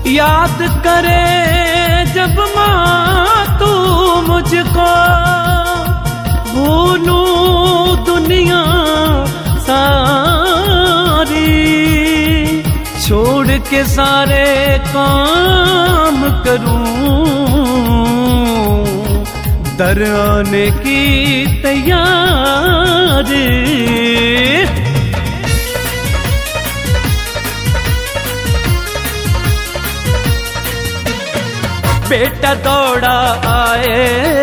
याद करे जब माँ तू मुझको, भूलूं दुनिया सारी, छोड़ के सारे काम करूं, दर आने की तैयारी। बेटा दौड़ा आए,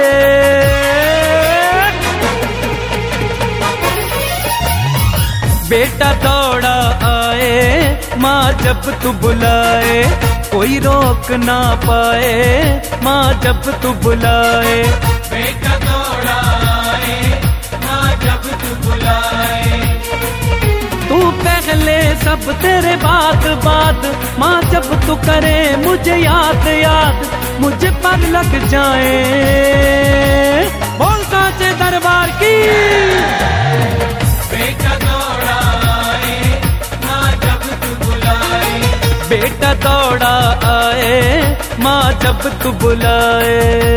बेटा दौड़ा आए, माँ जब तू बुलाए, कोई रोक ना पाए, माँ जब तू बुलाए। बेटा दौड़ा आए, माँ जब तू बुलाए। तू पहले सब तेरे बाद बाद, माँ जब तू करे मुझे याद याद, मुझे पर लग जाए। बोल साचे दरबार की। बेटा दौड़ा आए, माँ जब तू बुलाए। बेटा दौड़ा आए, माँ जब तू बुलाए।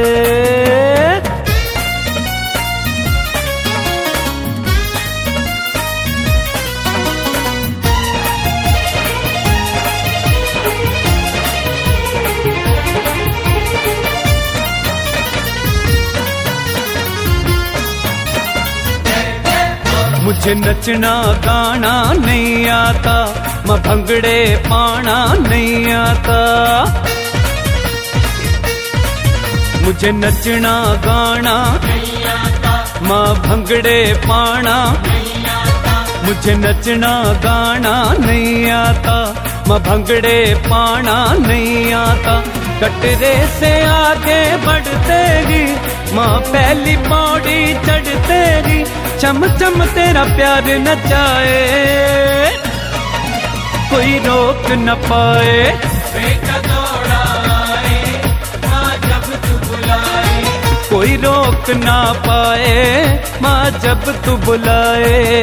मुझे नचना गाना नहीं आता, माँ भंगड़े पाना नहीं आता। मुझे नचना गाना नहीं आता, माँ भंगड़े पाना नहीं आता। मुझे नचना गाना नहीं आता, माँ भंगड़े पाना नहीं आता। कटरे से आगे बढ़ते ही माँ पहली पौड़ी चढ़ते ही, चम चम तेरा प्यार नचाए, कोई रोक न पाए। बेटा दौड़ा आए, माँ जब तू बुलाए। कोई रोक ना पाए, माँ जब तू बुलाए।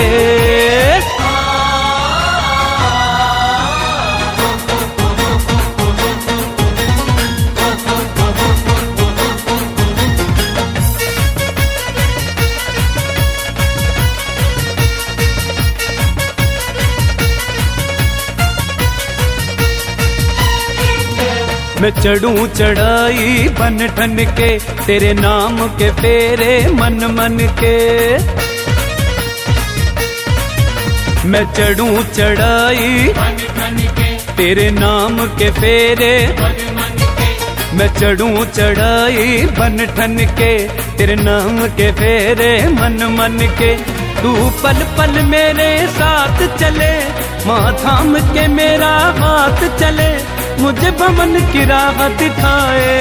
मैं चढ़ूं चढ़ाई बन ठन के, तेरे नाम के फेरे मन मन के। मैं चढ़ूं चढ़ाई बन ठन के, तेरे नाम के फेरे मन मन के। मैं चढ़ूं चढ़ाई बन ठन के, तेरे नाम के फेरे मन मन के। तू पल पल मेरे साथ चले, माँ थाम के मेरा हाथ चले, मुझे भवन की राह दिखाए,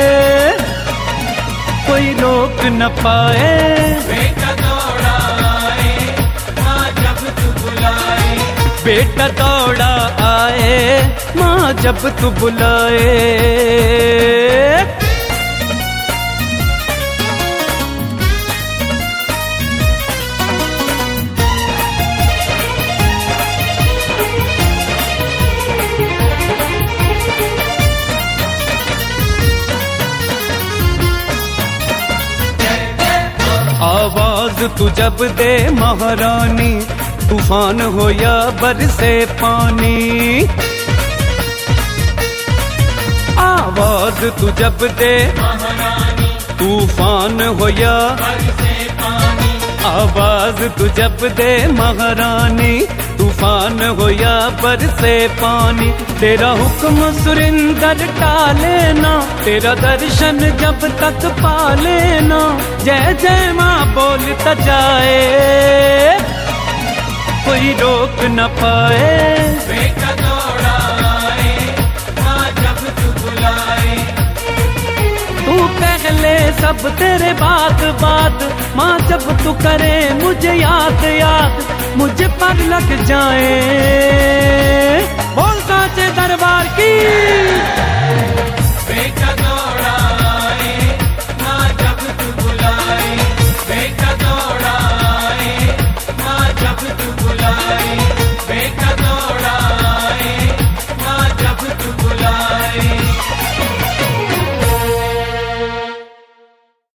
कोई रोक न पाए। बेटा दौड़ा आए, माँ जब तू बुलाए। बेटा दौड़ा आए, माँ जब तू बुलाए। आवाज तू जब दे महारानी, तूफान हो या बरसे पानी। आवाज तू जब दे महारानी, तूफान हो या बरसे पानी। आवाज तू जब दे महारानी, तूफान हो या बरसे पानी। तेरा हुक्म सुरिंदर टाले ना, तेरा दर्शन जब तक पाले ना। जय जय माँ बोलता जाए, कोई रोक न पाए। बेटा दौड़ा आए, माँ जब तू बुलाए। तू पहले सब तेरे बाद बाद, माँ जब तू करे मुझे याद याद, मुझे पर लग जाए।